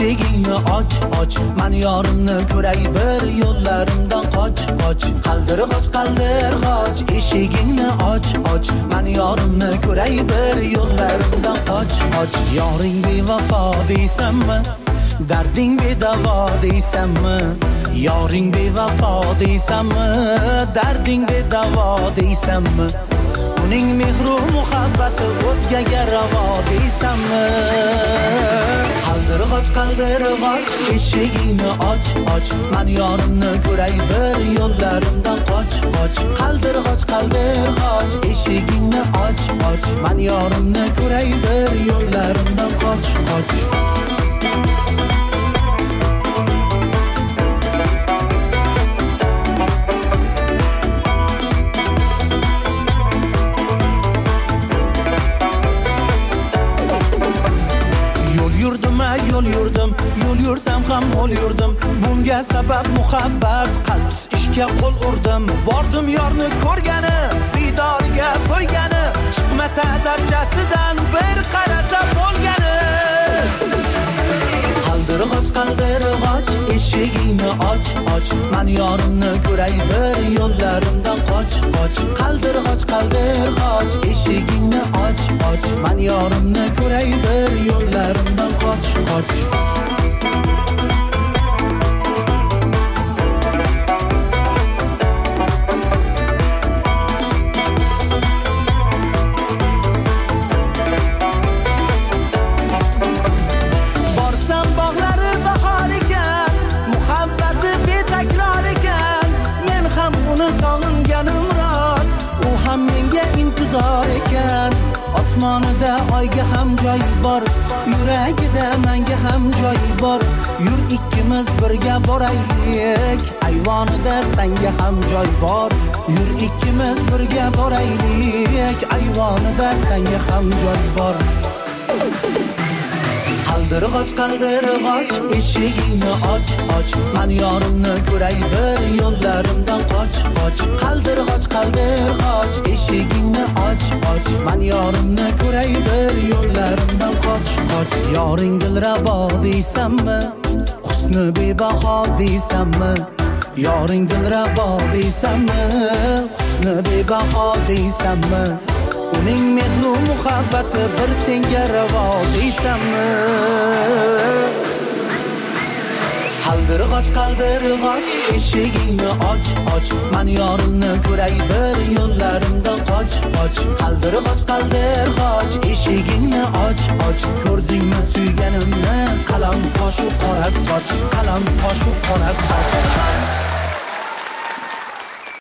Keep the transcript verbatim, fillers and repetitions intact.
eshigingni och och men yorimni ko'ray bir yo'llarimdan qoch qoch qaldirg'och qaldirg'och eshigingni och och men yorimni ko'ray bir yo'llarimdan qoch qoch yoring bevafo deysanmi darding bedavo deysanmi yoring bevafo deysanmi darding bedavo deysanmi uning mehru muhabbati o'zgaga ravo deysanmi qaldirg'och qaldirg'och eshigingni och och men yorimni ko'ray bir yo'llarimdan qoch qoch qaldirg'och qaldirg'och eshigingni och och men yorimni ko'ray bir yo'llarimdan qoch qoch yo'l yurdim yo'l yursam ham yo'l yurdim bunga sabab muhabbat qalbs ishga qo'l urdim bordim yorni ko'rgani didorga to'ygani chiqmasa darchasidan bir qarasa bo'lgani qaldirg'och qaldirg'och eshigingni och och men yorimni ko'ray bir yo'llarimdan qoch qoch qaldirg'och qaldirg'och eshigingni och och men yorimni ko'ray bir yo'llarimdan qoch qoch osmonida oyga ham joy bor yuragida menga ham joy bor yur ikkimiz birga boraylik ayvonida senga ham joy bor yur ikkimiz birga boraylik ayvonida senga ham joy bor qaldirg'och qaldirg'och eshigingni och och men yorimni ko'ray bir yo'llarimdan qoch qoch qaldirg'och qaldirg'och eshigingni och och men yorimni ko'ray bir yo'llarimdan qoch qoch yoring dilrabo deysanmi husni bebaho deysanmi yoring dilrabo deysanmi husni bebaho deysanmi uning mehru muhabbati bir senga ravo deysanmi qaldirg'och qaldirg'och eshigingni och och men yorimni ko'ray bir yo'llarimdan qoch qoch qaldirg'och qaldirg'och eshigingni och och ko'rdingmi suyganimni qalam qoshu qora soch qalam qoshu qora soch